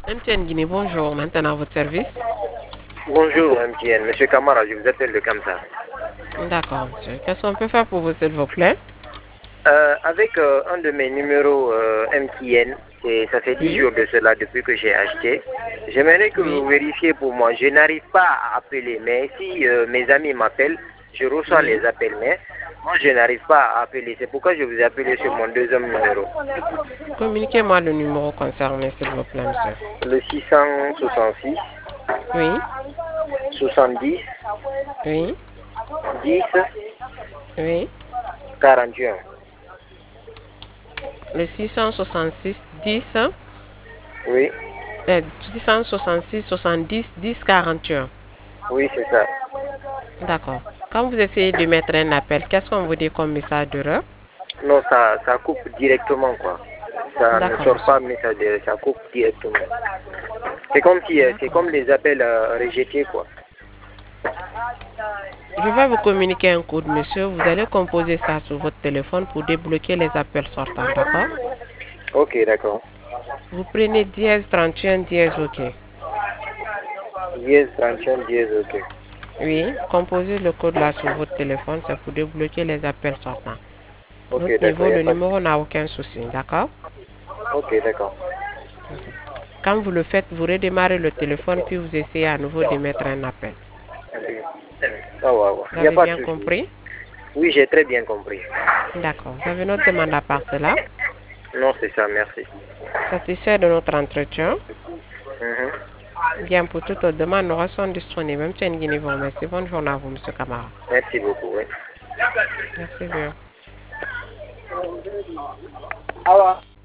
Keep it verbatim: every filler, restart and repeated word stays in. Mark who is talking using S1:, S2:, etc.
S1: M T N Guinée, bonjour. Maintenant, à votre service.
S2: Bonjour M T N, Monsieur Camara, je vous appelle de Kamsa.
S1: D'accord, monsieur. Qu'est-ce qu'on peut faire pour vous, s'il vous plaît?
S2: Euh, avec euh, un de mes numéros euh, M T N, et ça fait dix
S1: Oui,
S2: jours de cela depuis que j'ai acheté, j'aimerais que
S1: oui,
S2: vous vérifiez pour moi. Je n'arrive pas à appeler, mais si euh, mes amis m'appellent, je reçois
S1: oui.
S2: les appels, mais moi je n'arrive pas à appeler. C'est pourquoi je vous ai appelé sur mon deuxième numéro.
S1: Communiquez-moi le numéro concerné, s'il vous plaît, monsieur.
S2: Le six cent soixante-six,
S1: Oui,
S2: soixante-dix,
S1: oui,
S2: dix,
S1: oui.
S2: quarante et un.
S1: Le six cent soixante-six dix,
S2: Oui,
S1: euh, six cent soixante-six soixante-dix dix quarante et un.
S2: oui, c'est ça.
S1: D'accord. Quand vous essayez de mettre un appel, qu'est-ce qu'on vous dit comme message d'erreur?
S2: Non, ça, ça coupe directement, quoi. Ça ne
S1: D'accord,
S2: sort
S1: monsieur.
S2: pas, mais ça, ça coupe directement. C'est comme si, euh, c'est
S1: D'accord,
S2: comme
S1: monsieur.
S2: des appels euh, rejetés, quoi.
S1: Je vais vous communiquer un code, monsieur. Vous allez composer ça sur votre téléphone pour débloquer les appels sortants, d'accord?
S2: Ok, d'accord.
S1: Vous prenez dièse trente et un dièse OK.
S2: Dièse, trente et un, dièse, ok.
S1: Oui, composez le code là sur votre téléphone, c'est pour débloquer les appels sortants.
S2: Ok,
S1: Notre
S2: d'accord,
S1: niveau,
S2: il n'y a
S1: le
S2: pas de
S1: numéro
S2: souci.
S1: n'a aucun souci, d'accord?
S2: Ok, d'accord.
S1: Quand vous le faites, vous redémarrez le téléphone, puis vous essayez à nouveau de mettre un appel.
S2: Ah, ouais, ouais.
S1: Vous
S2: Il n'y a
S1: avez
S2: pas de
S1: bien
S2: souci.
S1: compris?
S2: Oui, j'ai très bien compris.
S1: D'accord. Vous avez notre demande à part cela.
S2: Non, c'est ça, merci.
S1: Satisfait de notre entretien.
S2: Mhm.
S1: Bien, pour toute autre demande, nous restons disponibles. Même si Guinée vous remercie. Bonne journée à vous, monsieur Camara.
S2: Merci beaucoup, oui.
S1: Merci bien.
S2: Ah, ouais.